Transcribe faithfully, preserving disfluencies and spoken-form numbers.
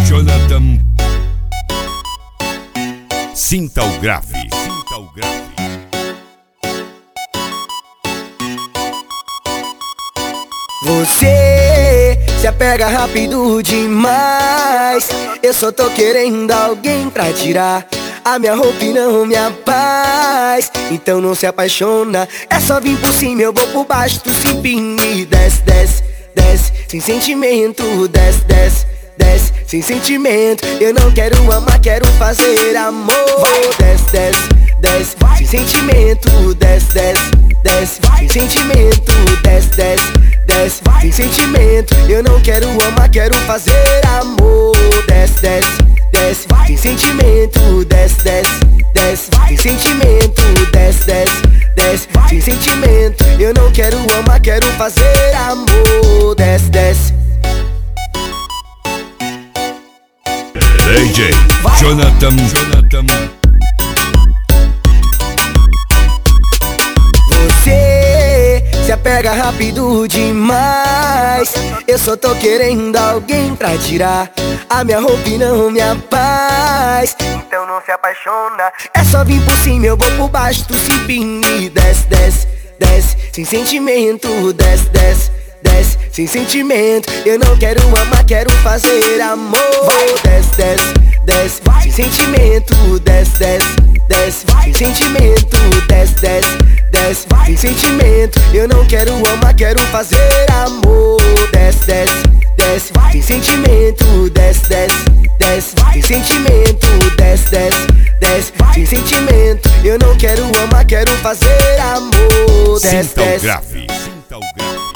Jonathan. Sinta o grave. Sinta o grave. Você se apega rápido demais. Eu só tô querendo alguém pra tirar a minha roupa e não minha paz. Então não se apaixona, é só vir por cima, eu vou por baixo, tu se empina e desce, desce, desce, sem sentimento, desce, desce, desce, sem sentimento. Eu não quero amar, quero fazer amor. Desce, desce, desce, sem sentimento, desce, desce, desce, sem sentimento, desce, desce, desce, sem sentimento. Eu não quero amar, quero fazer amor. Desce, desce, desce, sem sentimento, desce, desce, desce, sem sentimento, desce, desce, desce, sem sentimento. Eu não quero amar, quero fazer amor. Desce, desce. D J Jonathan. Jonathan. Você se apega rápido demais. Eu só tô querendo alguém pra tirar a minha roupa e não minha paz. Então não se apaixona, é só vir por cima, eu vou por baixo, tu se empina e desce, desce, desce, sem sentimento, desce, desce, desce, sem sentimento. Eu não quero amar, quero fazer amor. Desce, desce, desce, sem sentimento, desce, desce, desce, sem sentimento, desce, desce, desce, sem sentimento. Eu não quero amar, quero fazer amor. Desce, desce, desce, sem sentimento, desce, desce, desce, sem sentimento, desce, desce, desce, sem sentimento. Eu não quero amar, quero fazer amor. Desce, Sinta o desce. grave. Sinta o grave.